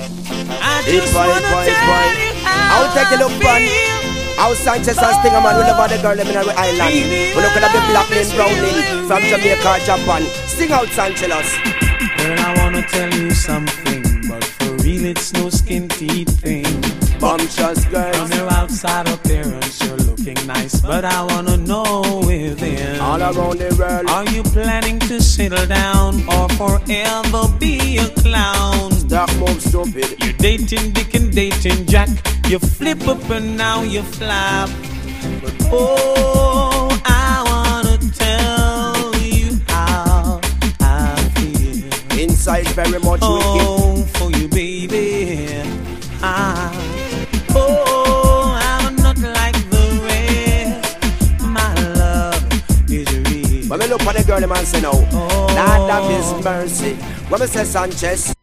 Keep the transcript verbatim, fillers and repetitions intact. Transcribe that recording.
I just wanna tell you how I'll take a look, I man. How Sanchez and Stinger, man, we love all the girl them in our island. We look at the black lane, brown lane, from Jamaica, Japan. Sing out, Sanchez. Girl, I wanna tell you something, but for real it's no skin teeth thing. Bumptious girls. From your outside appearance, you're looking nice, but I wanna know within. All around the world. Are you planning to settle down or forever be a clown? Stop, move, stupid. You're dating Dick and dating Jack. You flip up and now you flap. But oh, I wanna tell you how I feel. Inside very much oh, wicked. For you, baby. I, oh, I'm not like the rest. My love is real. When we look at the girl, the man say no. Oh. Lord of His mercy. When we say Sanchez.